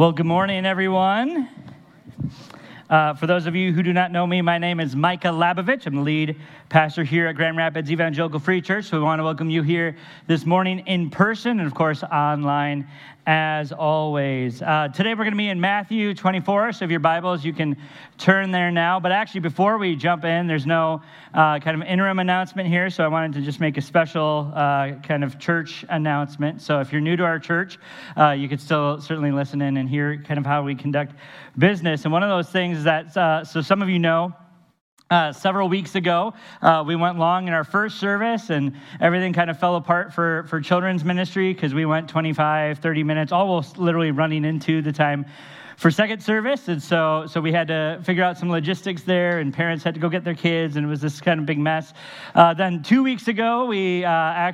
Well, good morning, everyone. For those of you who do not know me, my name is Micah Labovich. I'm the lead pastor here at Grand Rapids Evangelical Free Church. So we want to welcome you here this morning in person and, of course, online as always. Today we're going to be in Matthew 24. So if your Bibles, you can turn there now. But actually, before we jump in, there's no kind of interim announcement here. So I wanted to just make a special kind of church announcement. So if you're new to our church, you could still certainly listen in and hear kind of how we conduct business. And one of those things is that, so some of you know, several weeks ago, we went long in our first service, and everything kind of fell apart for children's ministry because we went 25, 30 minutes, almost literally running into the time for second service. And so we had to figure out some logistics there, and parents had to go get their kids, and it was this kind of big mess. Then 2 weeks ago, we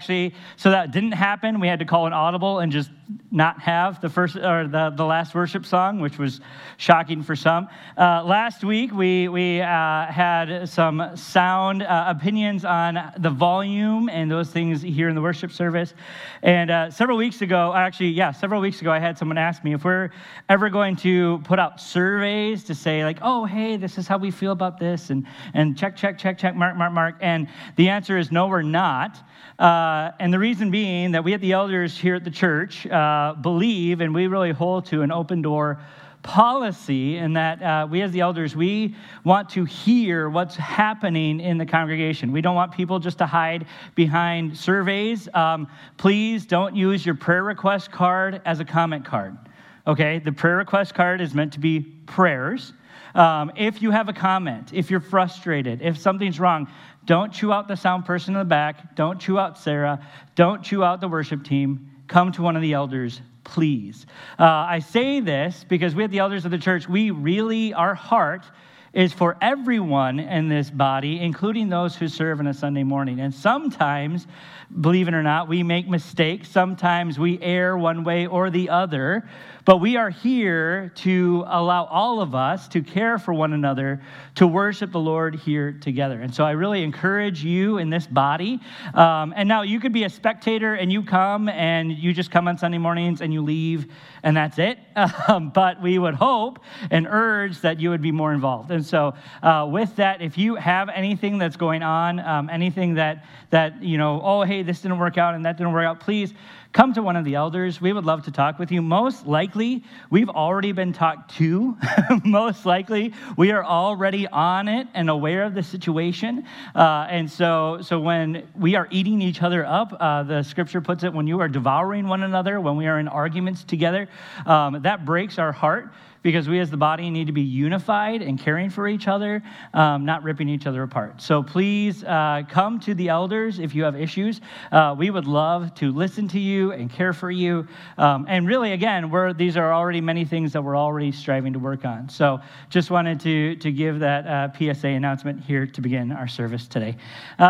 so that didn't happen. We had to call an audible and just not have the first or the last worship song, which was shocking for some. Last week, we had some sound opinions on the volume and those things here in the worship service. And several weeks ago, I had someone ask me if we're ever going to put out surveys to say like, oh, hey, this is how we feel about this, and check, mark. And the answer is no, we're not. And the reason being that we at the elders here at the church believe, and we really hold to an open door policy, in that we as the elders, we want to hear what's happening in the congregation. We don't want people just to hide behind surveys. Please don't use your prayer request card as a comment card. Okay, the prayer request card is meant to be prayers. If you have a comment, if you're frustrated, if something's wrong, don't chew out the sound person in the back. Don't chew out Sarah. Don't chew out the worship team. Come to one of the elders, please. I say this because we at the elders of the church, our heart is for everyone in this body, including those who serve on a Sunday morning. And sometimes, believe it or not, we make mistakes. Sometimes we err one way or the other. But we are here to allow all of us to care for one another, to worship the Lord here together. And so I really encourage you in this body. And now you could be a spectator and you come and you just come on Sunday mornings and you leave and that's it. But we would hope and urge that you would be more involved. And so with that, if you have anything that's going on, anything that oh, hey, this didn't work out and that didn't work out, please come to one of the elders. We would love to talk with you. Most likely, we've already been talked to. Most likely, we are already on it and aware of the situation. And so when we are eating each other up, the scripture puts it, when you are devouring one another, when we are in arguments together, that breaks our heart, because we as the body need to be unified and caring for each other, not ripping each other apart. So please come to the elders if you have issues. We would love to listen to you and care for you. And really, again, these are already many things that we're already striving to work on. So just wanted to give that PSA announcement here to begin our service today.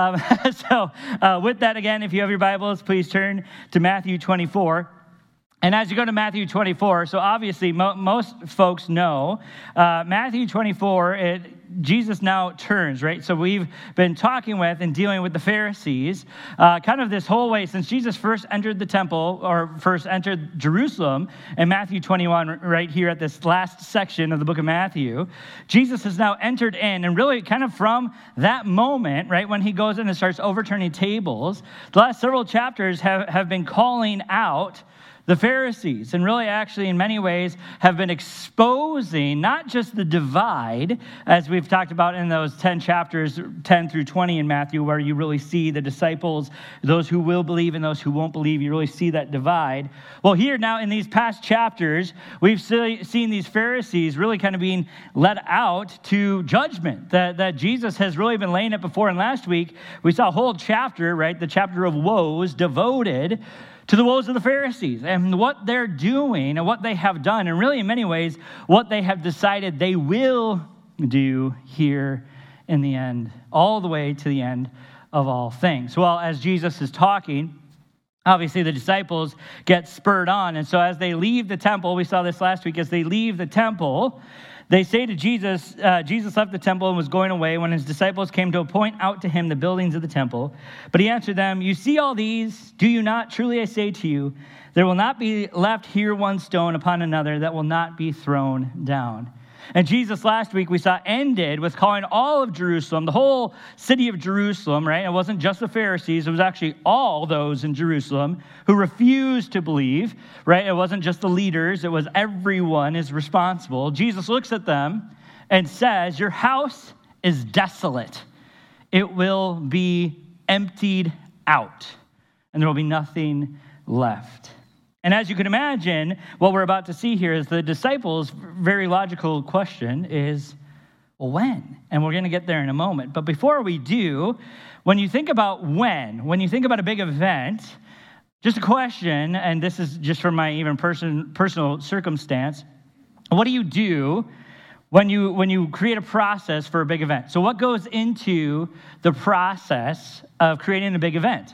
So with that, again, if you have your Bibles, please turn to Matthew 24. And as you go to Matthew 24, so obviously most folks know, Matthew 24, Jesus now turns, right? So we've been talking with and dealing with the Pharisees kind of this whole way since Jesus first entered the temple, or first entered Jerusalem in Matthew 21, right here at this last section of the book of Matthew. Jesus has now entered in, and really kind of from that moment, right, when he goes in and starts overturning tables, the last several chapters have been calling out the Pharisees, and really actually in many ways have been exposing not just the divide, as we've talked about in those 10 chapters, 10 through 20 in Matthew, where you really see the disciples, those who will believe and those who won't believe, you really see that divide. Well, here now in these past chapters, we've seen these Pharisees really kind of being led out to judgment, that Jesus has really been laying it before. And last week, we saw a whole chapter, right, the chapter of woes, devoted to the woes of the Pharisees and what they're doing and what they have done, and really in many ways what they have decided they will do here in the end, all the way to the end of all things. Well, as Jesus is talking, Obviously, the disciples get spurred on. And so as they leave the temple, we saw this last week, as they leave the temple, they say to Jesus, Jesus left the temple and was going away when his disciples came to point out to him the buildings of the temple. But he answered them, "You see all these? Do you not? Truly I say to you, there will not be left here one stone upon another that will not be thrown down." And Jesus last week we saw ended with calling all of Jerusalem, the whole city of Jerusalem, right? It wasn't just the Pharisees. It was actually all those in Jerusalem who refused to believe, right? It wasn't just the leaders. It was everyone is responsible. Jesus looks at them and says, "Your house is desolate. It will be emptied out, and there will be nothing left." And as you can imagine, what we're about to see here is the disciples' very logical question is, well, when? And we're going to get there in a moment. But before we do, when you think about when you think about a big event, just a question, and this is just from my even personal circumstance, what do you do when you create a process for a big event? So what goes into the process of creating a big event?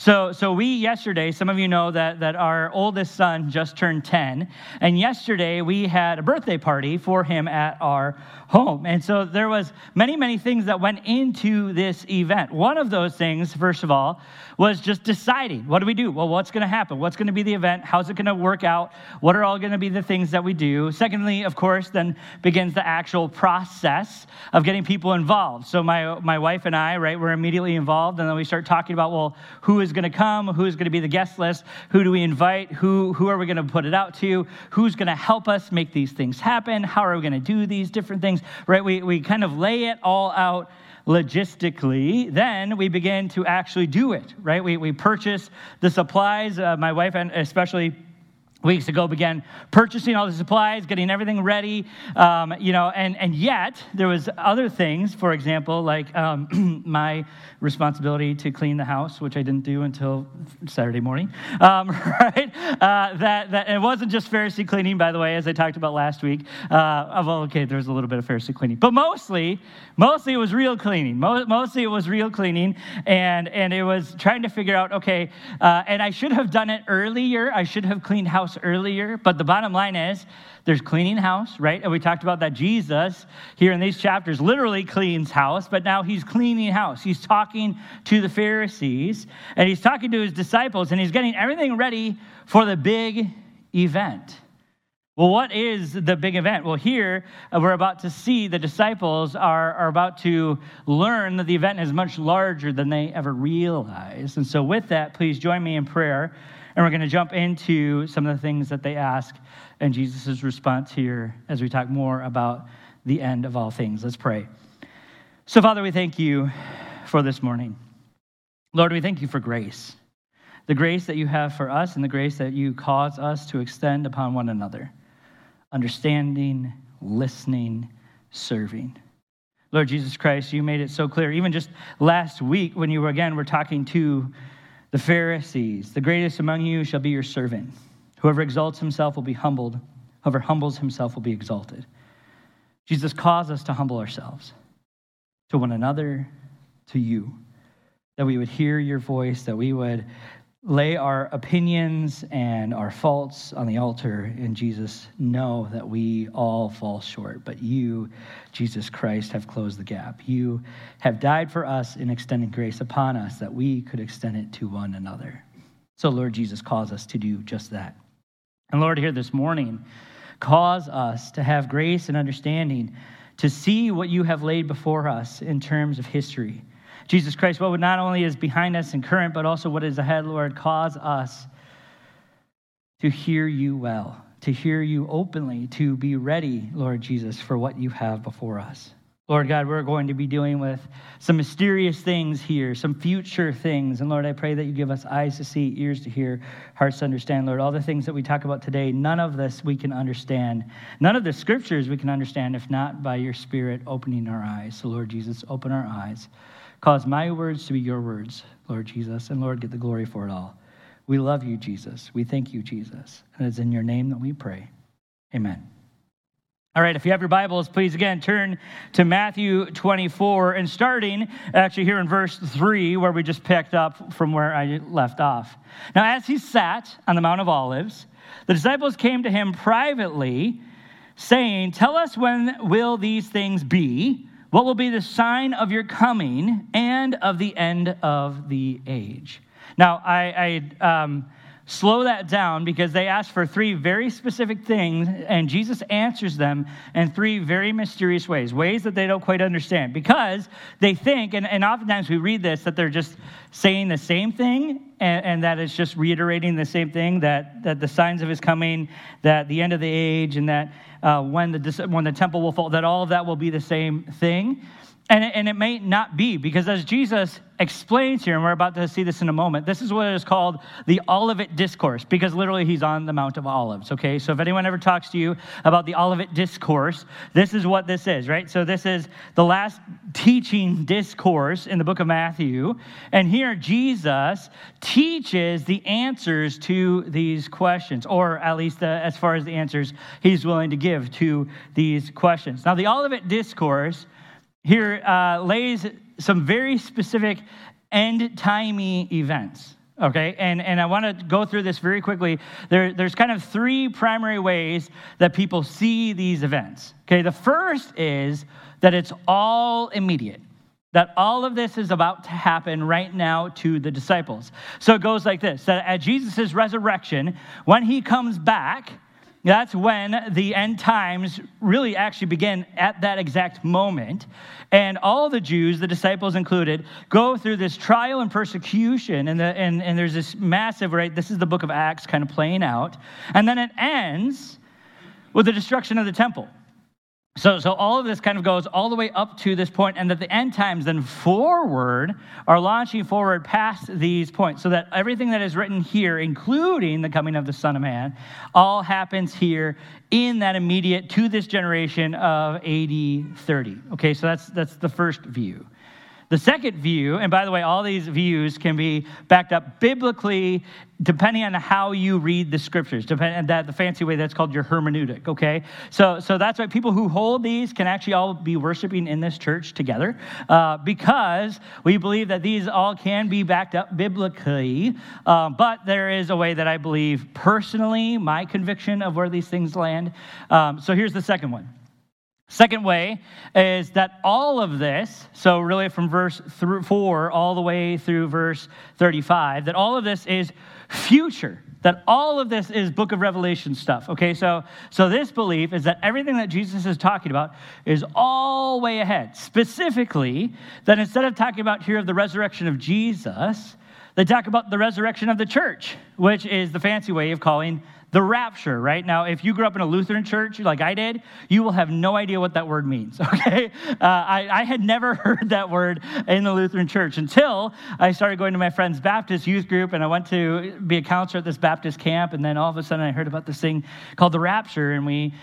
So we yesterday, some of you know that our oldest son just turned 10, and yesterday we had a birthday party for him at our home. And so there was many things that went into this event. One of those things, first of all, was just deciding, what do we do? Well, what's going to happen? What's going to be the event? How's it going to work out? What are all going to be the things that we do? Secondly, of course, then begins the actual process of getting people involved. So my wife and I, right, we're immediately involved, and then we start talking about, well, who is going to come? Who is going to be the guest list? Who do we invite? Who are we going to put it out to? Who's going to help us make these things happen? How are we going to do these different things? Right? We kind of lay it all out logistically. Then we begin to actually do it, right? We purchase the supplies. My wife, and especially weeks ago, began purchasing all the supplies, getting everything ready, and yet there was other things, for example, like my responsibility to clean the house, which I didn't do until Saturday morning, right? That it wasn't just Pharisee cleaning, by the way, as I talked about last week. There was a little bit of Pharisee cleaning, but mostly it was real cleaning. Mostly it was real cleaning, and it was trying to figure out, okay, and I should have done it earlier. I should have cleaned house earlier, but the bottom line is there's cleaning house, right? And we talked about that Jesus here in these chapters literally cleans house, but now he's cleaning house. He's talking to the Pharisees, and he's talking to his disciples, and he's getting everything ready for the big event. Well, what is the big event? Well, here we're about to see the disciples are about to learn that the event is much larger than they ever realized. And so with that, please join me in prayer. And we're going to jump into some of the things that they ask and Jesus' response here as we talk more about the end of all things. Let's pray. So, Father, we thank you for this morning. Lord, we thank you for grace, the grace that you have for us and the grace that you cause us to extend upon one another, understanding, listening, serving. Lord Jesus Christ, you made it so clear, even just last week when you were talking to the Pharisees, the greatest among you shall be your servant. Whoever exalts himself will be humbled. Whoever humbles himself will be exalted. Jesus calls us to humble ourselves to one another, to you, that we would hear your voice, that we would lay our opinions and our faults on the altar, and Jesus, know that we all fall short, but you, Jesus Christ, have closed the gap. You have died for us in extending grace upon us that we could extend it to one another. So, Lord Jesus, calls us to do just that. And Lord, here this morning, cause us to have grace and understanding to see what you have laid before us in terms of history. Jesus Christ, what not only is behind us and current, but also what is ahead, Lord, cause us to hear you well, to hear you openly, to be ready, Lord Jesus, for what you have before us. Lord God, we're going to be dealing with some mysterious things here, some future things. And Lord, I pray that you give us eyes to see, ears to hear, hearts to understand. Lord, all the things that we talk about today, none of this we can understand. None of the scriptures we can understand if not by your Spirit opening our eyes. So Lord Jesus, open our eyes. Cause my words to be your words, Lord Jesus, and Lord, get the glory for it all. We love you, Jesus. We thank you, Jesus. And it's in your name that we pray. Amen. All right, if you have your Bibles, please again turn to Matthew 24 and starting actually here in verse 3 where we just picked up from where I left off. Now, as he sat on the Mount of Olives, the disciples came to him privately saying, "Tell us, when will these things be? What will be the sign of your coming and of the end of the age?" Now, I slow that down because they ask for three very specific things, and Jesus answers them in three very mysterious ways that they don't quite understand. Because they think, and oftentimes we read this, that they're just saying the same thing, and that it's just reiterating the same thing, that the signs of his coming, that the end of the age, and that when the temple will fall, that all of that will be the same thing. And it may not be, because as Jesus explains here, and we're about to see this in a moment, this is what is called the Olivet Discourse, because literally he's on the Mount of Olives, okay? So if anyone ever talks to you about the Olivet Discourse, this is what this is, right? So this is the last teaching discourse in the book of Matthew, and here Jesus teaches the answers to these questions, or at least as far as the answers he's willing to give to these questions. Now, the Olivet Discourse here lays some very specific end-timey events, okay? And I want to go through this very quickly. There's kind of three primary ways that people see these events, okay? The first is that it's all immediate, that all of this is about to happen right now to the disciples. So it goes like this, that at Jesus' resurrection, when he comes back, that's when the end times really actually begin at that exact moment. And all the Jews, the disciples included, go through this trial and persecution. And there's this massive, right, this is the book of Acts kind of playing out. And then it ends with the destruction of the temple. So all of this kind of goes all the way up to this point, and that the end times then forward are launching forward past these points, so that everything that is written here, including the coming of the Son of Man, all happens here in that immediate to this generation of AD 30. Okay, so that's the first view. The second view, and by the way, all these views can be backed up biblically depending on how you read the scriptures, depending on the fancy way that's called your hermeneutic, okay? So that's why people who hold these can actually all be worshiping in this church together, because we believe that these all can be backed up biblically, but there is a way that I believe personally, my conviction of where these things land. So here's the second one. Second way is that all of this, so really from verse 4 all the way through verse 35, that all of this is future, that all of this is book of Revelation stuff, okay? So this belief is that everything that Jesus is talking about is all way ahead. Specifically, that instead of talking about here of the resurrection of Jesus, they talk about the resurrection of the church, which is the fancy way of calling the rapture, right? Now, if you grew up in a Lutheran church like I did, you will have no idea what that word means, okay? I had never heard that word in the Lutheran church until I started going to my friend's Baptist youth group, and I went to be a counselor at this Baptist camp, and then all of a sudden I heard about this thing called the rapture, and we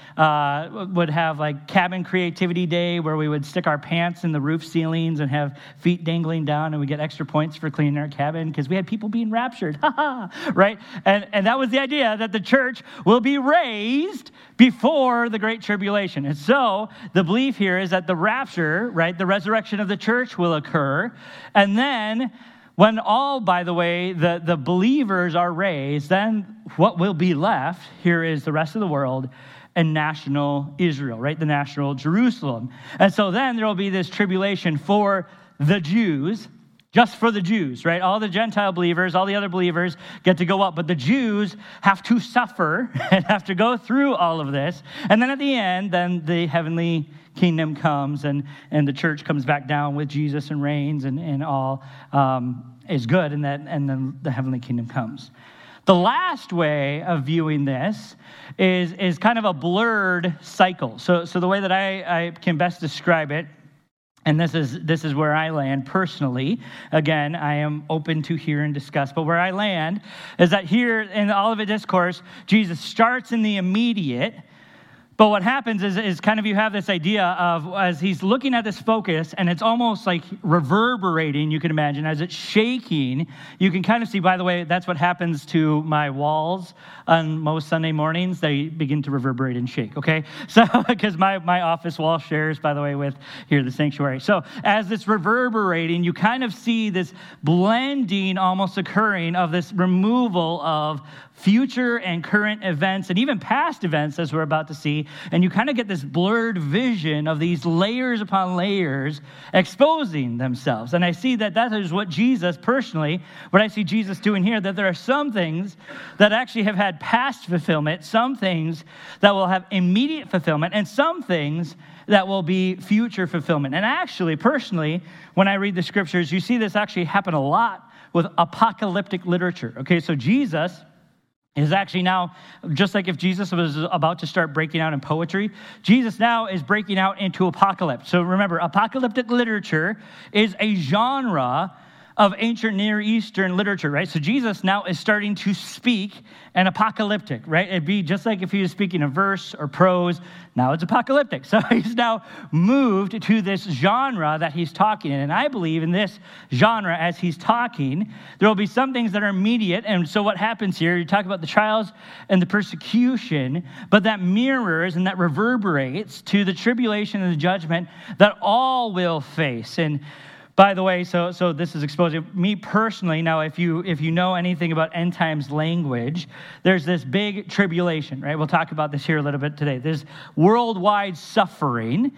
would have like cabin creativity day where we would stick our pants in the roof ceilings and have feet dangling down, and we get extra points for cleaning our cabin because we had people being raptured, right? And that was the idea, that the church will be raised before the Great Tribulation. And so the belief here is that the rapture, right, the resurrection of the church will occur. And then when all, by the way, the believers are raised, then what will be left here is the rest of the world and national Israel, right, the national Jerusalem. And so then there will be this tribulation for the Jews, just for the Jews, right? All the Gentile believers, all the other believers get to go up, but the Jews have to suffer and have to go through all of this. And then at the end, then the heavenly kingdom comes, and the church comes back down with Jesus and reigns, and all is good, and then the heavenly kingdom comes. The last way of viewing this is kind of a blurred cycle. So the way that I can best describe it, and this is where I land personally. Again, I am open to hear and discuss, but where I land is that here in the Olivet Discourse, Jesus starts in the immediate, But what happens is kind of you have this idea of as he's looking at this focus, and it's almost like reverberating, you can imagine, as it's shaking. You can kind of see, by the way, that's what happens to my walls on most Sunday mornings. They begin to reverberate and shake, okay? So, because my office wall shares, by the way, with here, the sanctuary. So as it's reverberating, you kind of see this blending almost occurring of this removal of future and current events and even past events, as we're about to see. And you kind of get this blurred vision of these layers upon layers exposing themselves. And I see that is what Jesus, personally, what I see Jesus doing here, that there are some things that actually have had past fulfillment, some things that will have immediate fulfillment, and some things that will be future fulfillment. And actually, personally, when I read the scriptures, you see this actually happen a lot with apocalyptic literature. Okay, so Jesus is actually now, just like if Jesus was about to start breaking out in poetry, Jesus now is breaking out into apocalypse. So remember, apocalyptic literature is a genre of ancient Near Eastern literature, right? So Jesus now is starting to speak an apocalyptic, right? It'd be just like if he was speaking a verse or prose. Now it's apocalyptic. So he's now moved to this genre that he's talking in. And I believe in this genre, as he's talking, there will be some things that are immediate. And so what happens here, you talk about the trials and the persecution, but that mirrors and that reverberates to the tribulation and the judgment that all will face. And by the way, so this is exposing me personally. Now, if you know anything about end times language, there's this big tribulation, right? We'll talk about this here a little bit today. There's worldwide suffering.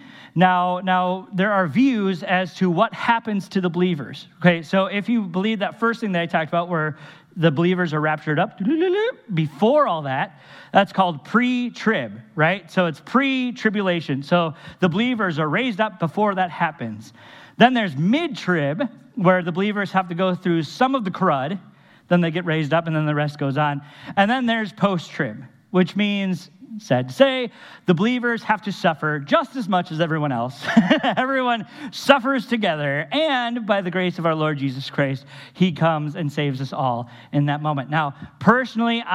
Now there are views as to what happens to the believers. Okay, so if you believe that first thing that I talked about, where the believers are raptured up, before all that, that's called pre-trib, right? So it's pre-tribulation. So the believers are raised up before that happens. Then there's mid-trib, where the believers have to go through some of the crud, then they get raised up, and then the rest goes on. And then there's post-trib, which means, sad to say, the believers have to suffer just as much as everyone else. Everyone suffers together, and by the grace of our Lord Jesus Christ, he comes and saves us all in that moment. Now, personally,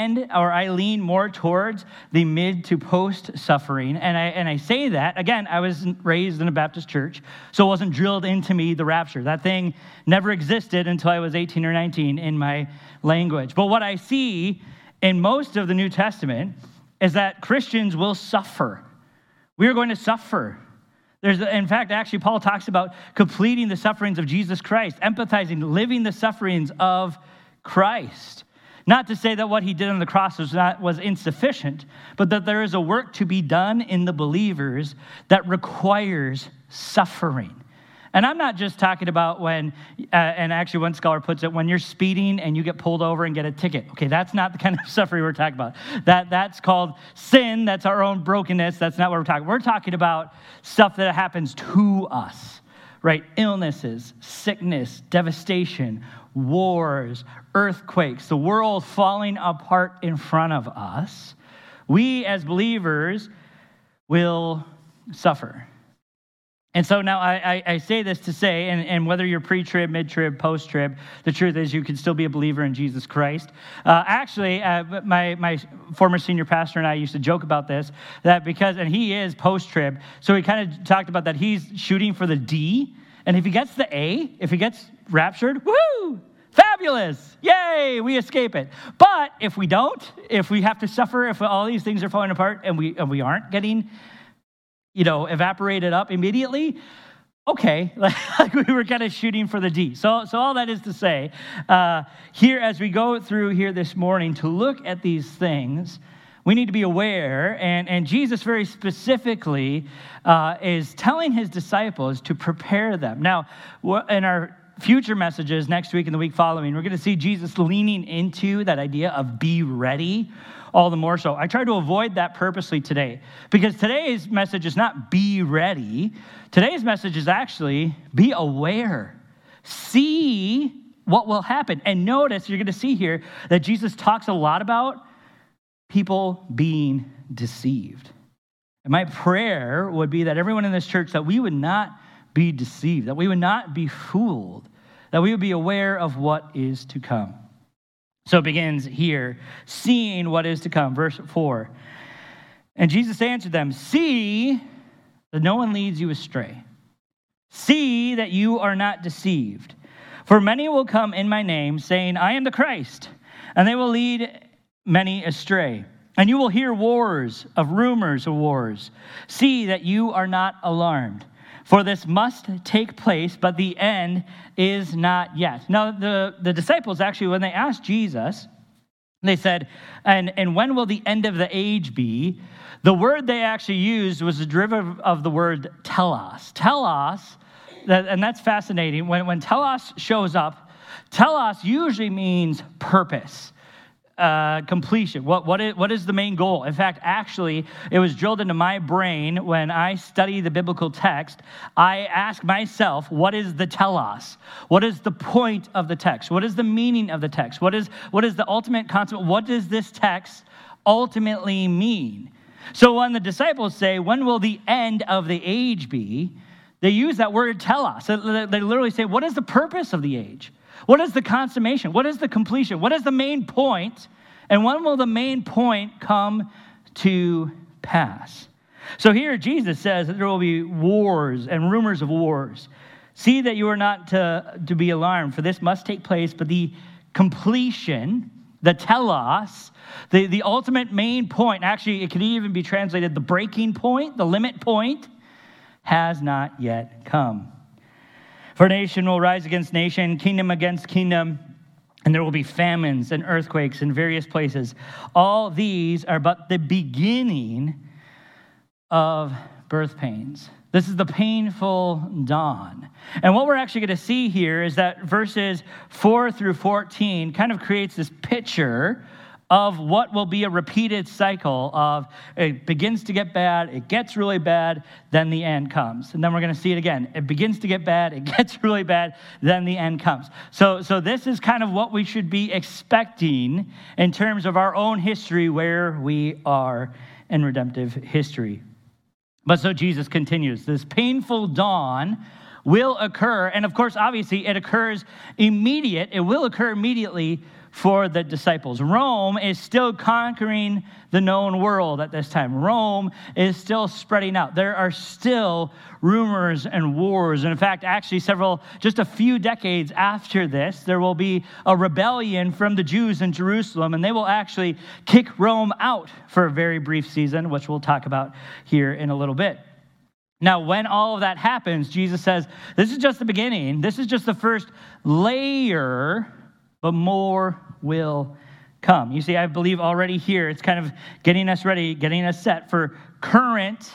I lean more towards the mid to post suffering, and I say that, again, I was raised in a Baptist church, so it wasn't drilled into me, the rapture. That thing never existed until I was 18 or 19 in my language. But what I see in most of the New Testament is that Christians will suffer. We are going to suffer. In fact, actually, Paul talks about completing the sufferings of Jesus Christ, empathizing, living the sufferings of Christ. Not to say that what he did on the cross was insufficient, but that there is a work to be done in the believers that requires suffering. And I'm not just talking about when, and actually one scholar puts it, when you're speeding and you get pulled over and get a ticket. Okay, that's not the kind of suffering we're talking about. That's called sin. That's our own brokenness. That's not what we're talking about. We're talking about stuff that happens to us, right? Illnesses, sickness, devastation, wars, earthquakes, the world falling apart in front of us. We as believers will suffer. And so now I say this to say, and whether you're pre-trib, mid-trib, post-trib, the truth is you can still be a believer in Jesus Christ. Actually, my former senior pastor and I used to joke about this, and he is post-trib, so we kind of talked about that he's shooting for the D, and if he gets the A, if he gets raptured, woo! Fabulous! Yay! We escape it. But if we don't, if we have to suffer, if all these things are falling apart and we aren't getting evaporated up immediately, okay, like we were kind of shooting for the D. So all that is to say, here as we go through here this morning to look at these things, we need to be aware, and Jesus very specifically is telling his disciples to prepare them. Now, in our future messages next week and the week following, we're going to see Jesus leaning into that idea of be ready all the more so. I try to avoid that purposely today because today's message is not be ready. Today's message is actually be aware. See what will happen. And notice, you're going to see here that Jesus talks a lot about people being deceived. And my prayer would be that everyone in this church, that we would not be deceived, that we would not be fooled, that we would be aware of what is to come. So it begins here, seeing what is to come, verse 4. And Jesus answered them, see that no one leads you astray. See that you are not deceived. For many will come in my name, saying, I am the Christ, and they will lead many astray. And you will hear rumors of wars. See that you are not alarmed. For this must take place, but the end is not yet. Now, the disciples actually, when they asked Jesus, they said, and when will the end of the age be? The word they actually used was a derivative of the word telos. Telos, and that's fascinating. When telos shows up, telos usually means purpose, completion. What is the main goal? In fact, actually, it was drilled into my brain when I study the biblical text. I ask myself, what is the telos? What is the point of the text? What is the meaning of the text? What is the ultimate concept? What does this text ultimately mean? So when the disciples say, when will the end of the age be? They use that word telos. They literally say, what is the purpose of the age? What is the consummation? What is the completion? What is the main point? And when will the main point come to pass? So here Jesus says that there will be wars and rumors of wars. See that you are not to be alarmed, for this must take place, but the completion, the telos, the ultimate main point, actually it could even be translated the breaking point, the limit point, has not yet come. For nation will rise against nation, kingdom against kingdom, and there will be famines and earthquakes in various places. All these are but the beginning of birth pains. This is the painful dawn. And what we're actually going to see here is that verses 4 through 14 kind of creates this picture of what will be a repeated cycle of it begins to get bad, it gets really bad, then the end comes. And then we're going to see it again. It begins to get bad, it gets really bad, then the end comes. So this is kind of what we should be expecting in terms of our own history, where we are in redemptive history. But so Jesus continues. This painful dawn will occur, and of course, obviously, it will occur immediately for the disciples. Rome is still conquering the known world at this time. Rome is still spreading out. There are still rumors and wars. And in fact, actually just a few decades after this, there will be a rebellion from the Jews in Jerusalem, and they will actually kick Rome out for a very brief season, which we'll talk about here in a little bit. Now, when all of that happens, Jesus says, this is just the beginning. This is just the first layer, but more will come. You see, I believe already here, it's kind of getting us ready, getting us set for current,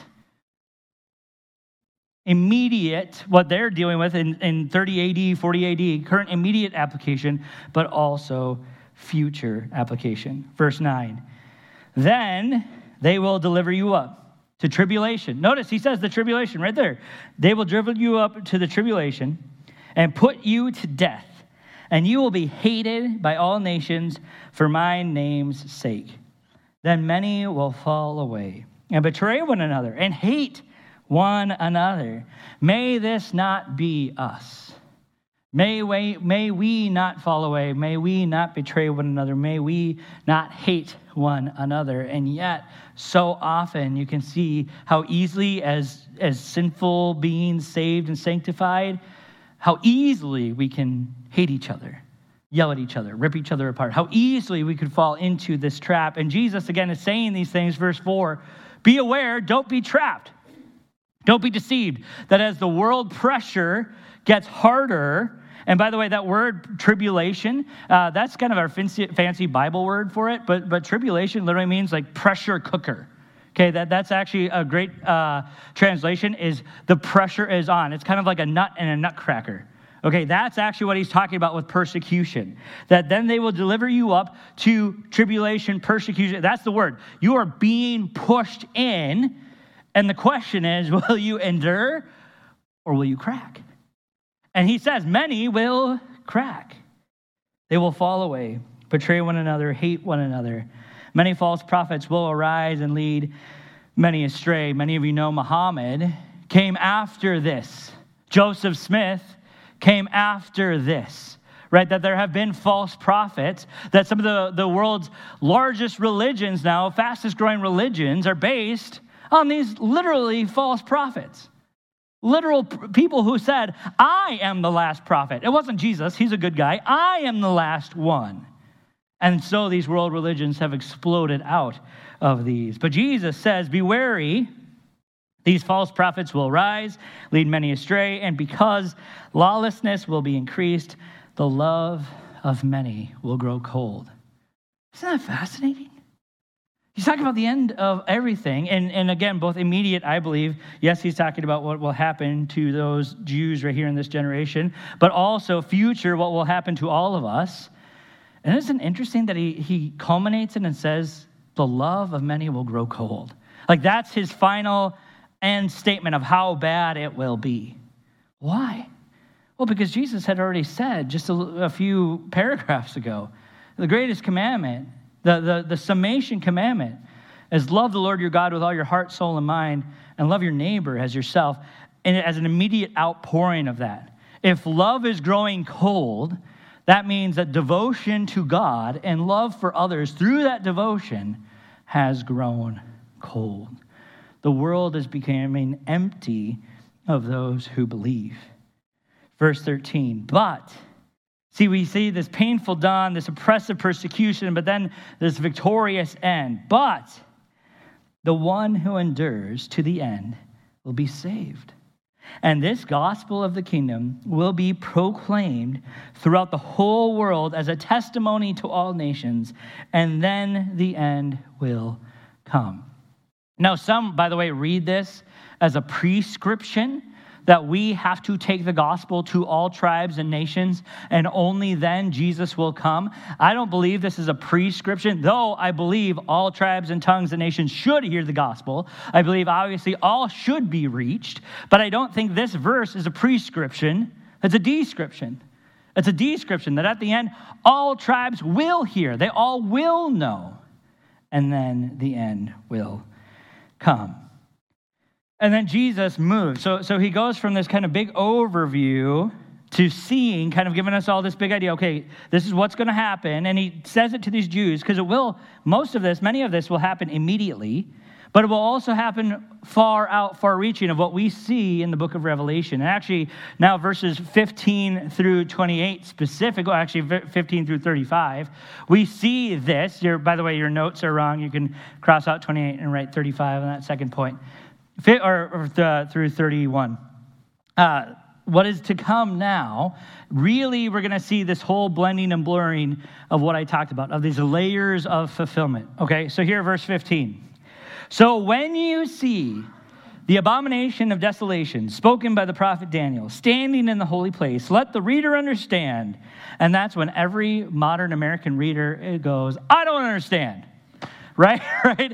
immediate, what they're dealing with in 30 AD, 40 AD, current immediate application, but also future application. Verse 9, then they will deliver you up to tribulation. Notice he says the tribulation right there. They will deliver you up to the tribulation and put you to death. And you will be hated by all nations for my name's sake. Then many will fall away and betray one another and hate one another. May this not be us. May we not fall away. May we not betray one another. May we not hate one another. And yet, so often you can see how easily, as sinful beings saved and sanctified, how easily we can hate each other, yell at each other, rip each other apart, how easily we could fall into this trap. And Jesus, again, is saying these things, verse 4, be aware, don't be trapped. Don't be deceived that as the world pressure gets harder, and by the way, that word tribulation, that's kind of our fancy Bible word for it, but tribulation literally means like pressure cooker. Okay, that's actually a great translation, is the pressure is on. It's kind of like a nut and a nutcracker. Okay, that's actually what he's talking about with persecution. That then they will deliver you up to tribulation, persecution. That's the word. You are being pushed in, and the question is, will you endure or will you crack? And he says, many will crack. They will fall away, betray one another, hate one another. Many false prophets will arise and lead many astray. Many of you know Muhammad came after this. Joseph Smith came after this. right? That there have been false prophets, that some of the world's largest religions now, fastest growing religions, are based on these literally false prophets. Literal people who said, I am the last prophet. It wasn't Jesus, he's a good guy. I am the last one. And so these world religions have exploded out of these. But Jesus says, be wary. These false prophets will rise, lead many astray, and because lawlessness will be increased, the love of many will grow cold. Isn't that fascinating? He's talking about the end of everything. And again, both immediate, I believe. Yes, he's talking about what will happen to those Jews right here in this generation, but also future, what will happen to all of us. And isn't it interesting that he culminates it and says, the love of many will grow cold. Like that's his final end statement of how bad it will be. Why? Well, because Jesus had already said just a few paragraphs ago, the greatest commandment, the summation commandment is love the Lord your God with all your heart, soul, and mind, and love your neighbor as yourself, and as an immediate outpouring of that. If love is growing cold, that means that devotion to God and love for others through that devotion has grown cold. The world is becoming empty of those who believe. Verse 13, but, see, we see this painful dawn, this oppressive persecution, but then this victorious end. But the one who endures to the end will be saved. And this gospel of the kingdom will be proclaimed throughout the whole world as a testimony to all nations, and then the end will come. Now, some, by the way, read this as a prescription that we have to take the gospel to all tribes and nations, and only then Jesus will come. I don't believe this is a prescription, though I believe all tribes and tongues and nations should hear the gospel. I believe, obviously, all should be reached, but I don't think this verse is a prescription. It's a description. It's a description that at the end, all tribes will hear. They all will know, and then the end will come. And then Jesus moves. So he goes from this kind of big overview to seeing, kind of giving us all this big idea. Okay, this is what's going to happen. And he says it to these Jews because it will, many of this will happen immediately, but it will also happen far reaching of what we see in the book of Revelation. And actually, now verses 15 through 28 specific, well, actually 15 through 35, we see this. By the way, your notes are wrong. You can cross out 28 and write 35 on that second point. Through 31. What is to come now, really we're going to see this whole blending and blurring of what I talked about, of these layers of fulfillment. Okay, so here, verse 15. So when you see the abomination of desolation spoken by the prophet Daniel standing in the holy place, let the reader understand. And that's when every modern American reader goes, I don't understand. Right?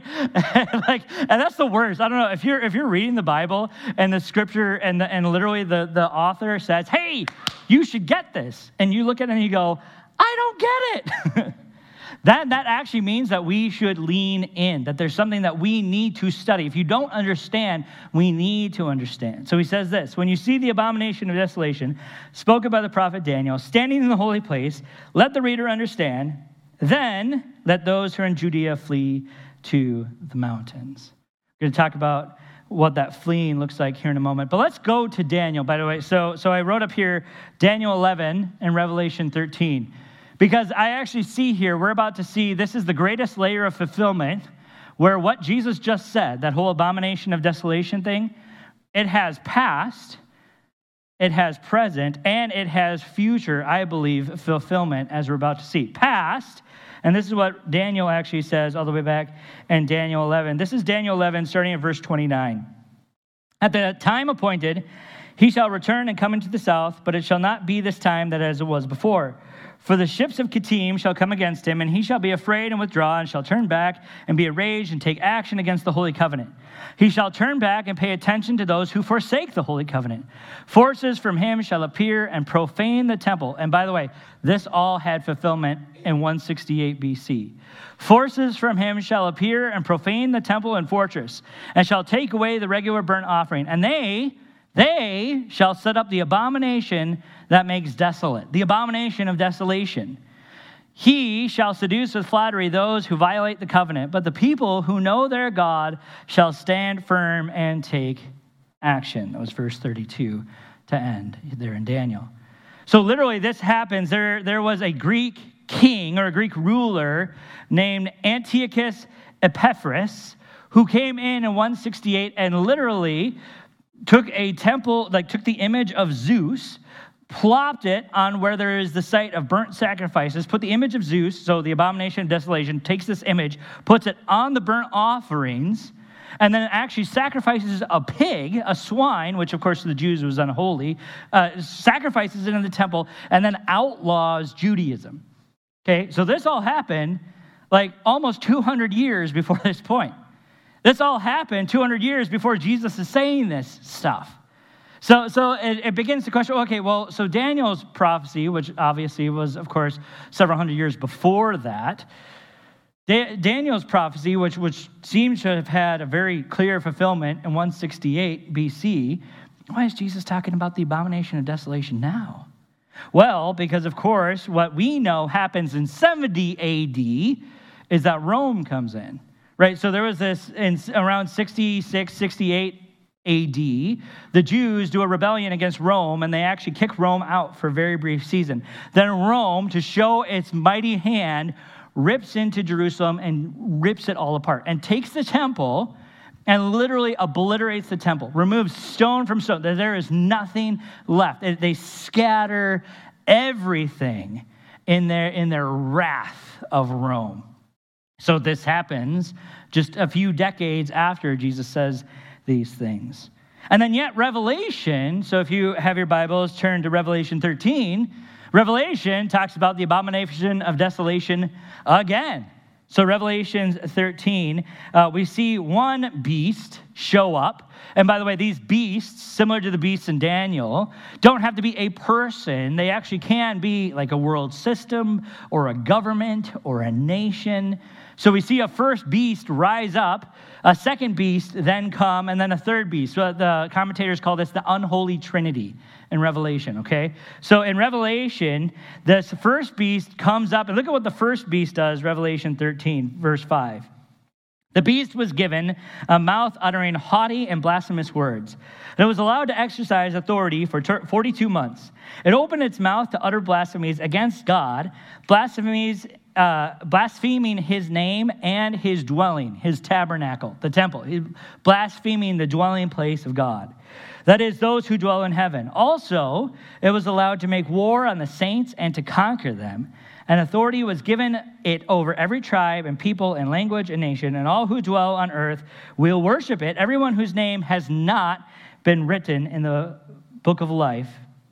And that's the worst. I don't know, if you're reading the Bible and the scripture and literally the author says, hey, you should get this. And you look at it and you go, I don't get it. That actually means that we should lean in, that there's something that we need to study. If you don't understand, we need to understand. So he says this, when you see the abomination of desolation spoken by the prophet Daniel standing in the holy place, let the reader understand. Then let those who are in Judea flee to the mountains. We're going to talk about what that fleeing looks like here in a moment. But let's go to Daniel, by the way. So I wrote up here Daniel 11 and Revelation 13. Because I actually see here, we're about to see, this is the greatest layer of fulfillment, where what Jesus just said, that whole abomination of desolation thing, it has past, it has present, and it has future, I believe, fulfillment, as we're about to see. Past, and this is what Daniel actually says all the way back in Daniel 11. This is Daniel 11, starting at verse 29. At the time appointed, he shall return and come into the south, but it shall not be this time that as it was before. For the ships of Kittim shall come against him, and he shall be afraid and withdraw, and shall turn back and be enraged and take action against the holy covenant. He shall turn back and pay attention to those who forsake the holy covenant. Forces from him shall appear and profane the temple. And by the way, this all had fulfillment in 168 BC. Forces from him shall appear and profane the temple and fortress, and shall take away the regular burnt offering. And they They shall set up the abomination that makes desolate, the abomination of desolation. He shall seduce with flattery those who violate the covenant, but the people who know their God shall stand firm and take action. That was verse 32 to end there in Daniel. So literally this happens. There was a Greek king or a Greek ruler named Antiochus Epiphanes who came in 168 and literally took a temple, took the image of Zeus, plopped it on where there is the site of burnt sacrifices, put the image of Zeus, so the abomination of desolation, takes this image, puts it on the burnt offerings, and then actually sacrifices a pig, a swine, which of course to the Jews was unholy, sacrifices it in the temple, and then outlaws Judaism. Okay, so this all happened almost 200 years before this point. This all happened 200 years before Jesus is saying this stuff. So it begins to question, okay, well, so Daniel's prophecy, which obviously was, of course, several hundred years before that, Daniel's prophecy, which seems to have had a very clear fulfillment in 168 BC, why is Jesus talking about the abomination of desolation now? Well, because, of course, what we know happens in 70 AD is that Rome comes in. Right, so there was this, in around 66, 68 AD, the Jews do a rebellion against Rome, and they actually kick Rome out for a very brief season. Then Rome, to show its mighty hand, rips into Jerusalem and rips it all apart, and takes the temple and literally obliterates the temple, removes stone from stone. There is nothing left. They scatter everything in their wrath of Rome. So this happens just a few decades after Jesus says these things. And then yet Revelation, so if you have your Bibles, turn to Revelation 13. Revelation talks about the abomination of desolation again. So Revelation 13, we see one beast show up. And by the way, these beasts, similar to the beasts in Daniel, don't have to be a person. They actually can be like a world system or a government or a nation. So we see a first beast rise up, a second beast then come, and then a third beast. So the commentators call this the unholy trinity in Revelation, okay? So in Revelation, this first beast comes up, and look at what the first beast does, Revelation 13, verse 5. The beast was given a mouth uttering haughty and blasphemous words, and it was allowed to exercise authority for 42 months. It opened its mouth to utter blasphemies against God, blaspheming his name and his dwelling, his tabernacle, the temple, blaspheming the dwelling place of God. That is, those who dwell in heaven. Also, it was allowed to make war on the saints and to conquer them. And authority was given it over every tribe and people and language and nation, and all who dwell on earth will worship it, everyone whose name has not been written in the book of life.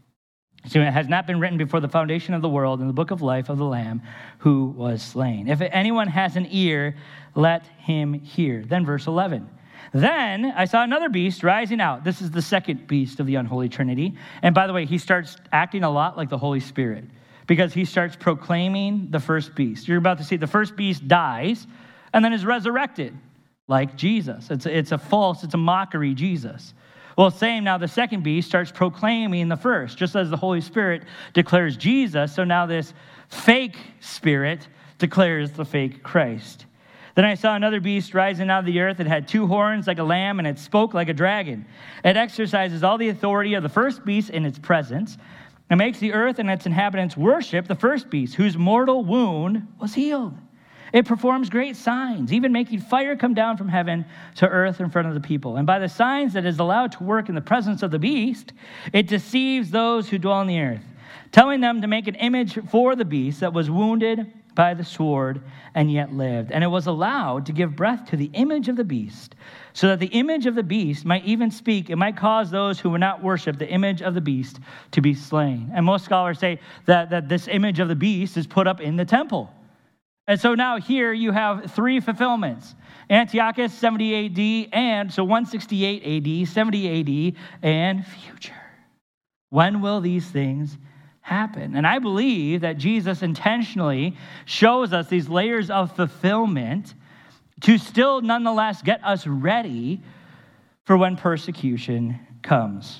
So it has not been written before the foundation of the world in the book of life of the Lamb who was slain. If anyone has an ear, let him hear. Then verse 11. Then I saw another beast rising out. This is the second beast of the unholy trinity. And by the way, he starts acting a lot like the Holy Spirit because he starts proclaiming the first beast. You're about to see the first beast dies and then is resurrected like Jesus. It's a mockery Jesus. Well, same now, the second beast starts proclaiming the first, just as the Holy Spirit declares Jesus. So now this fake spirit declares the fake Christ. Then I saw another beast rising out of the earth. It had two horns like a lamb, and it spoke like a dragon. It exercises all the authority of the first beast in its presence, and makes the earth and its inhabitants worship the first beast, whose mortal wound was healed. It performs great signs, even making fire come down from heaven to earth in front of the people. And by the signs that is allowed to work in the presence of the beast, it deceives those who dwell on the earth, telling them to make an image for the beast that was wounded by the sword and yet lived. And it was allowed to give breath to the image of the beast, so that the image of the beast might even speak. It might cause those who would not worship the image of the beast to be slain. And most scholars say that this image of the beast is put up in the temple. And so now here you have three fulfillments. Antiochus, 70 AD, and so 168 AD, 70 AD, and future. When will these things happen? And I believe that Jesus intentionally shows us these layers of fulfillment to still nonetheless get us ready for when persecution comes.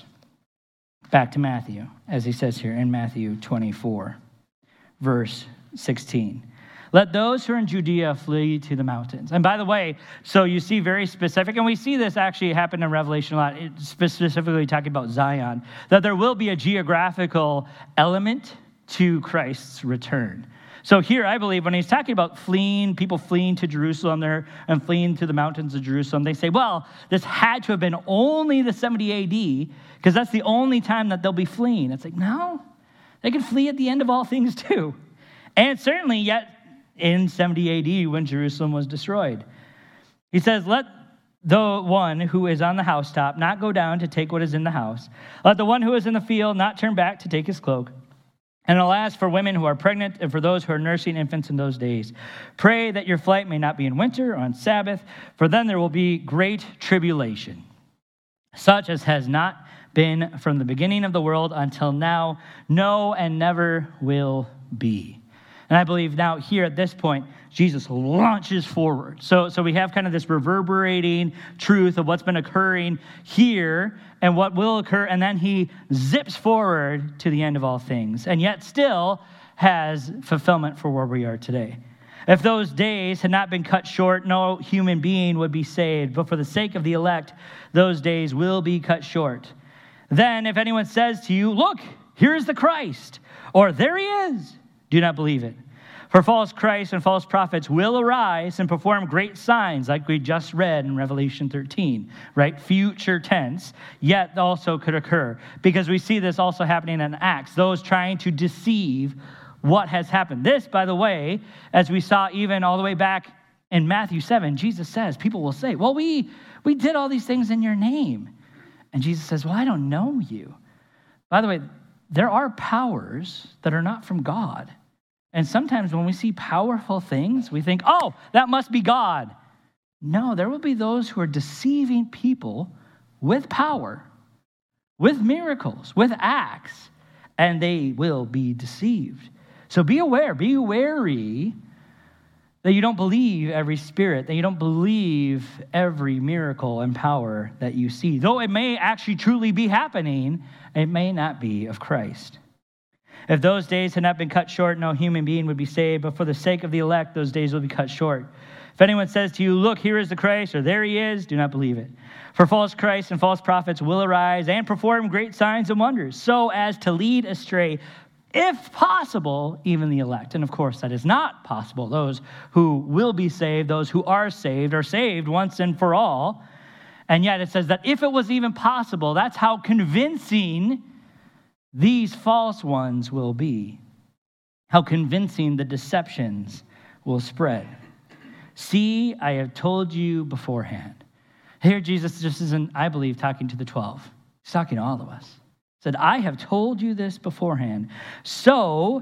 Back to Matthew, as he says here in Matthew 24, verse 16. Let those who are in Judea flee to the mountains. And by the way, so you see very specific, and we see this actually happen in Revelation a lot, specifically talking about Zion, that there will be a geographical element to Christ's return. So here, I believe, when he's talking about fleeing, people fleeing to Jerusalem there and fleeing to the mountains of Jerusalem, they say, well, this had to have been only the 70 AD, because that's the only time that they'll be fleeing. It's like, no, they can flee at the end of all things too. And certainly yet in 70 AD when Jerusalem was destroyed. He says, let the one who is on the housetop not go down to take what is in the house. Let the one who is in the field not turn back to take his cloak. And alas, for women who are pregnant and for those who are nursing infants in those days, pray that your flight may not be in winter or on Sabbath, for then there will be great tribulation, such as has not been from the beginning of the world until now, no, and never will be. And I believe now here at this point, Jesus launches forward. So we have kind of this reverberating truth of what's been occurring here and what will occur, and then he zips forward to the end of all things, and yet still has fulfillment for where we are today. If those days had not been cut short, no human being would be saved, but for the sake of the elect, those days will be cut short. Then if anyone says to you, look, here's the Christ, or there he is, do not believe it. For false Christs and false prophets will arise and perform great signs, like we just read in Revelation 13, right? Future tense, yet also could occur. Because we see this also happening in Acts, those trying to deceive what has happened. This, by the way, as we saw even all the way back in Matthew 7, Jesus says, people will say, well, we did all these things in your name. And Jesus says, well, I don't know you. By the way, there are powers that are not from God. And sometimes when we see powerful things, we think, oh, that must be God. No, there will be those who are deceiving people with power, with miracles, with acts, and they will be deceived. So be aware, be wary that you don't believe every spirit, that you don't believe every miracle and power that you see. Though it may actually truly be happening, it may not be of Christ. If those days had not been cut short, no human being would be saved, but for the sake of the elect, those days will be cut short. If anyone says to you, look, here is the Christ, or there he is, do not believe it. For false Christs and false prophets will arise and perform great signs and wonders, so as to lead astray, if possible, even the elect. And of course, that is not possible. Those who will be saved, those who are saved once and for all. And yet it says that if it was even possible, that's how convincing these false ones will be, how convincing the deceptions will spread. See, I have told you beforehand. Here Jesus just isn't, I believe, talking to the 12. He's talking to all of us. He said, I have told you this beforehand. So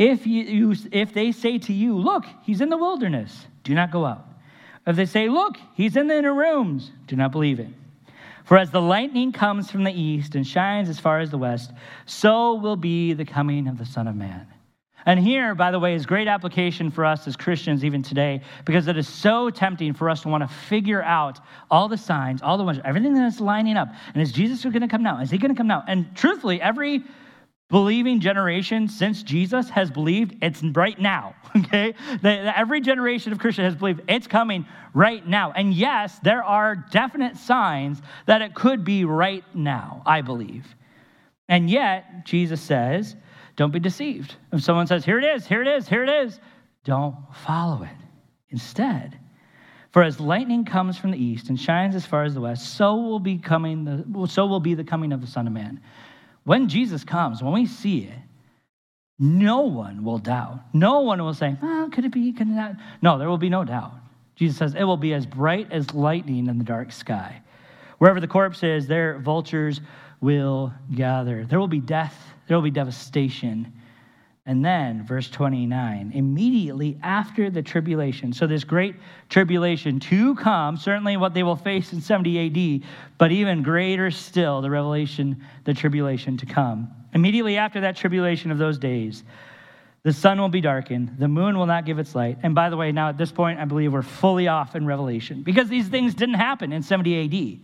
if they say to you, look, he's in the wilderness, do not go out. If they say, look, he's in the inner rooms, do not believe it. For as the lightning comes from the east and shines as far as the west, so will be the coming of the Son of Man. And here, by the way, is great application for us as Christians even today, because it is so tempting for us to want to figure out all the signs, all the wonders, everything that's lining up. And is Jesus going to come now? Is he going to come now? And truthfully, every believing generation since Jesus has believed it's right now, okay? Every generation of Christians has believed it's coming right now. And yes, there are definite signs that it could be right now, I believe. And yet, Jesus says, don't be deceived. If someone says, here it is, here it is, here it is, don't follow it. Instead, for as lightning comes from the east and shines as far as the west, so will be the coming of the Son of Man. When Jesus comes, when we see it, no one will doubt. No one will say, oh, could it be, could it not? No, there will be no doubt. Jesus says, it will be as bright as lightning in the dark sky. Wherever the corpse is, there vultures will gather. There will be death. There will be devastation. And then, verse 29, immediately after the tribulation, so this great tribulation to come, certainly what they will face in 70 AD, but even greater still, the tribulation to come. Immediately after that tribulation of those days, the sun will be darkened, the moon will not give its light. And by the way, now at this point, I believe we're fully off in Revelation, because these things didn't happen in 70 AD.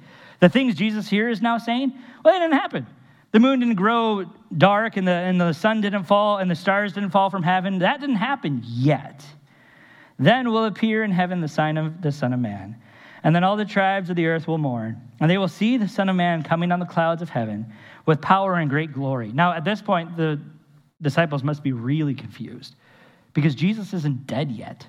The things Jesus here is now saying, well, they didn't happen. The moon didn't grow dark and the sun didn't fall and the stars didn't fall from heaven. That didn't happen yet. Then will appear in heaven the sign of the Son of Man. And then all the tribes of the earth will mourn. And they will see the Son of Man coming on the clouds of heaven with power and great glory. Now, at this point, the disciples must be really confused because Jesus isn't dead yet.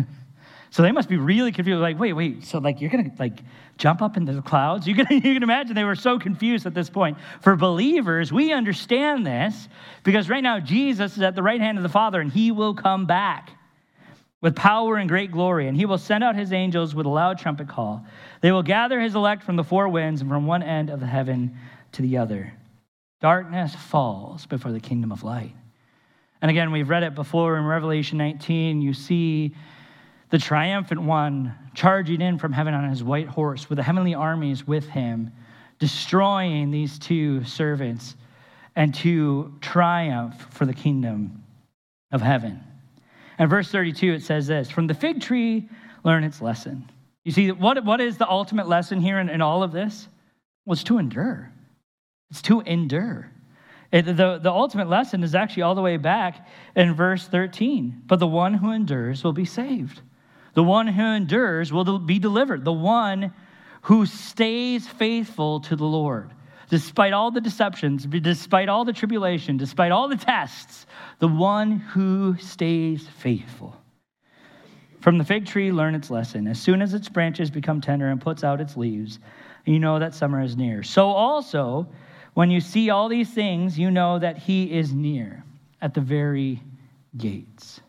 So they must be really confused. Like, wait. So you're going to jump up into the clouds? You can imagine they were so confused at this point. For believers, we understand this because right now Jesus is at the right hand of the Father and he will come back with power and great glory, and he will send out his angels with a loud trumpet call. They will gather his elect from the four winds and from one end of the heaven to the other. Darkness falls before the kingdom of light. And again, we've read it before in Revelation 19. You see the triumphant one charging in from heaven on his white horse with the heavenly armies with him, destroying these two servants and to triumph for the kingdom of heaven. And verse 32, it says this, from the fig tree, learn its lesson. You see, what is the ultimate lesson here in all of this? Well, it's to endure. It's to endure. The ultimate lesson is actually all the way back in verse 13. But the one who endures will be saved. The one who endures will be delivered. The one who stays faithful to the Lord. Despite all the deceptions, despite all the tribulation, despite all the tests, the one who stays faithful. From the fig tree, learn its lesson. As soon as its branches become tender and puts out its leaves, you know that summer is near. So also, when you see all these things, you know that he is near at the very gates.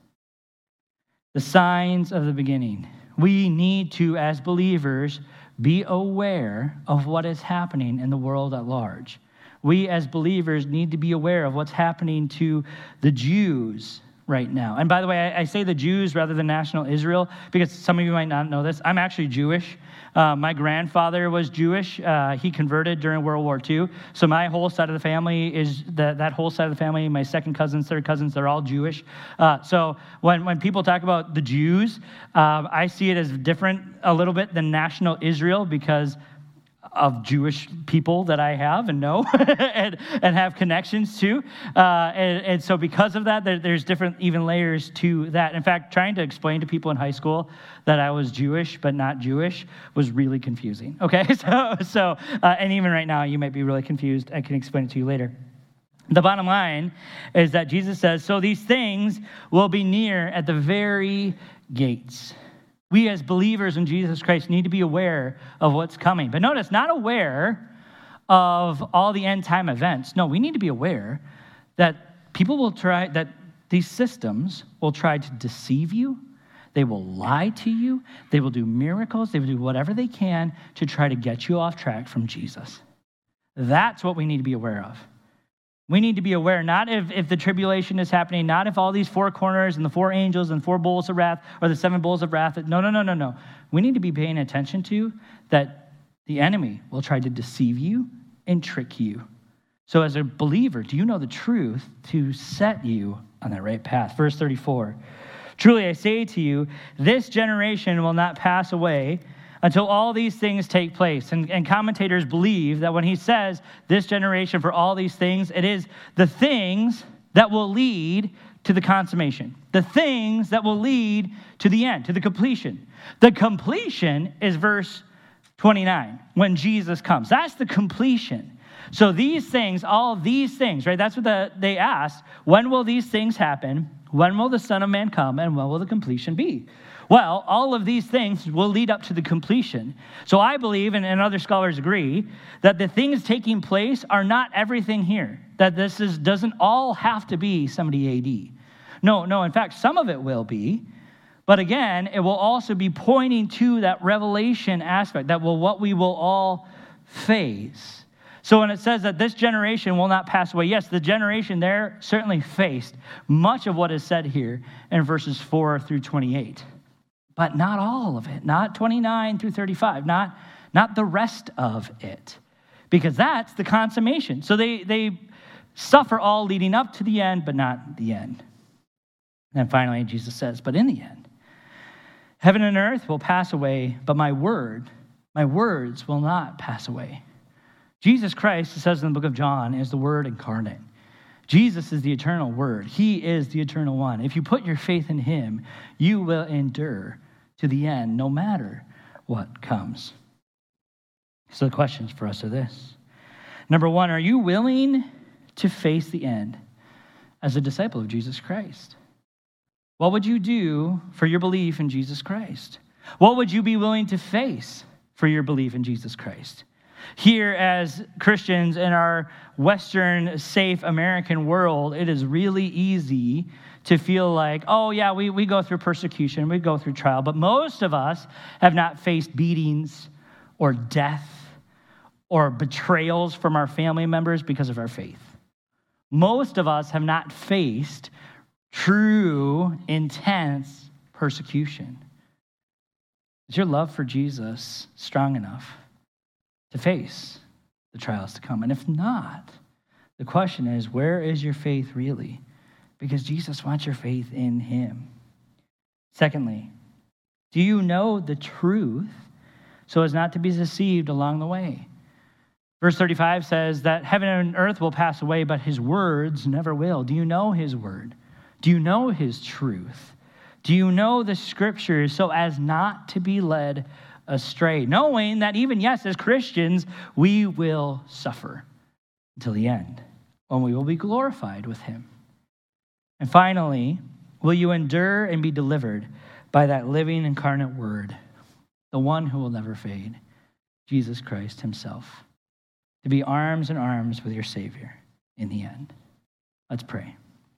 The signs of the beginning. We need to, as believers, be aware of what is happening in the world at large. We as believers need to be aware of what's happening to the Jews right now. And by the way, I say the Jews rather than national Israel because some of you might not know this. I'm actually Jewish. My grandfather was Jewish. He converted during World War II. So my whole side of the family is that whole side of the family. My second cousins, third cousins, they're all Jewish. So when people talk about the Jews, I see it as different a little bit than national Israel because of Jewish people that I have and know and have connections to. And so because of that, there's different even layers to that. In fact, trying to explain to people in high school that I was Jewish but not Jewish was really confusing. Okay, so and even right now, you might be really confused. I can explain it to you later. The bottom line is that Jesus says, so these things will be near at the very gates. We as believers in Jesus Christ need to be aware of what's coming. But notice, not aware of all the end time events. No, we need to be aware that people will try, that these systems will try to deceive you. They will lie to you. They will do miracles. They will do whatever they can to try to get you off track from Jesus. That's what we need to be aware of. We need to be aware, not if the tribulation is happening, not if all these four corners and the four angels and 4 bowls of wrath or the 7 bowls of wrath. No. We need to be paying attention to that the enemy will try to deceive you and trick you. So as a believer, do you know the truth to set you on that right path? Verse 34, truly I say to you, this generation will not pass away until all these things take place. And commentators believe that when he says this generation for all these things, it is the things that will lead to the consummation. The things that will lead to the end, to the completion. The completion is verse 29, when Jesus comes. That's the completion. So these things, all these things, right? That's what they asked. When will these things happen? When will the Son of Man come? And when will the completion be? Well, all of these things will lead up to the completion. So I believe, and other scholars agree, that the things taking place are not everything here. That this doesn't all have to be 70 AD. No, in fact, some of it will be. But again, it will also be pointing to that revelation aspect, that what we will all face. So when it says that this generation will not pass away, yes, the generation there certainly faced much of what is said here in verses 4 through 28. But not all of it, not 29 through 35, not the rest of it, because that's the consummation. So they suffer all leading up to the end, but not the end. And then finally, Jesus says, but in the end, heaven and earth will pass away, but my word My words will not pass away. Jesus Christ, it says in the book of John, is the Word incarnate. Jesus is the eternal Word. He is the eternal one. If you put your faith in him, you will endure to the end, no matter what comes. So the questions for us are this. Number one, are you willing to face the end as a disciple of Jesus Christ? What would you do for your belief in Jesus Christ? What would you be willing to face for your belief in Jesus Christ? Here, as Christians in our Western, safe American world, it is really easy to feel like, oh yeah, we go through persecution, we go through trial, but most of us have not faced beatings or death or betrayals from our family members because of our faith. Most of us have not faced true, intense persecution. Is your love for Jesus strong enough to face the trials to come? And if not, the question is, where is your faith really? Because Jesus wants your faith in him. Secondly, do you know the truth so as not to be deceived along the way? Verse 35 says that heaven and earth will pass away, but his words never will. Do you know his word? Do you know his truth? Do you know the scriptures so as not to be led astray, knowing that even, yes, as Christians, we will suffer until the end, when we will be glorified with him? And finally, will you endure and be delivered by that living incarnate word, the one who will never fade, Jesus Christ himself, to be arms in arms with your Savior in the end? Let's pray.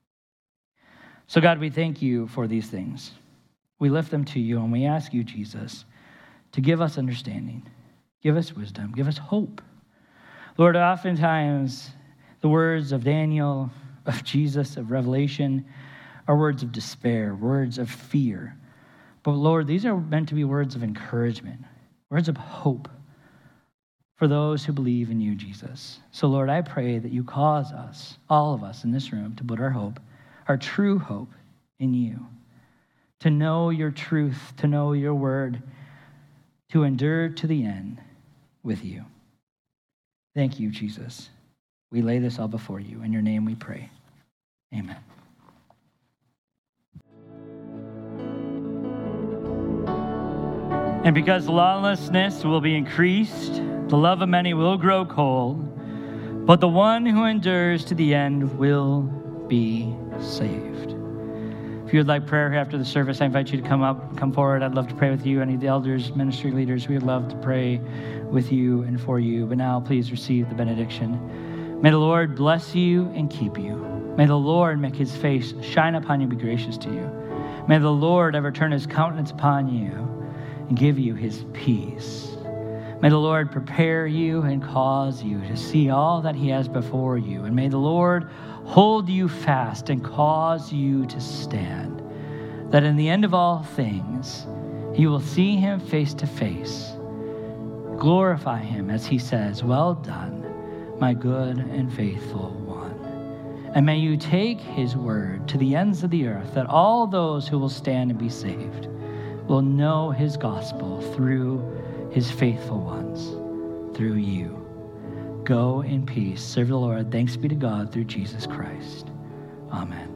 So God, we thank you for these things. We lift them to you, and we ask you, Jesus, to give us understanding, give us wisdom, give us hope. Lord, oftentimes the words of Daniel, of Jesus, of Revelation are words of despair, words of fear. But Lord, these are meant to be words of encouragement, words of hope for those who believe in you, Jesus. So Lord, I pray that you cause us, all of us in this room, to put our hope, our true hope in you, to know your truth, to know your word, to endure to the end with you. Thank you, Jesus. We lay this all before you. In your name we pray. Amen. And because lawlessness will be increased, the love of many will grow cold, but the one who endures to the end will be saved. If you would like prayer after the service, I invite you to come forward. I'd love to pray with you. Any of the elders, ministry leaders, we would love to pray with you and for you. But now please receive the benediction. May the Lord bless you and keep you. May the Lord make his face shine upon you and be gracious to you. May the Lord ever turn his countenance upon you and give you his peace. May the Lord prepare you and cause you to see all that he has before you. And may the Lord hold you fast and cause you to stand, that in the end of all things, you will see him face to face. Glorify him as he says, "Well done, my good and faithful one." And may you take his word to the ends of the earth, that all those who will stand and be saved will know his gospel through his faithful ones, through you. Go in peace. Serve the Lord. Thanks be to God through Jesus Christ. Amen.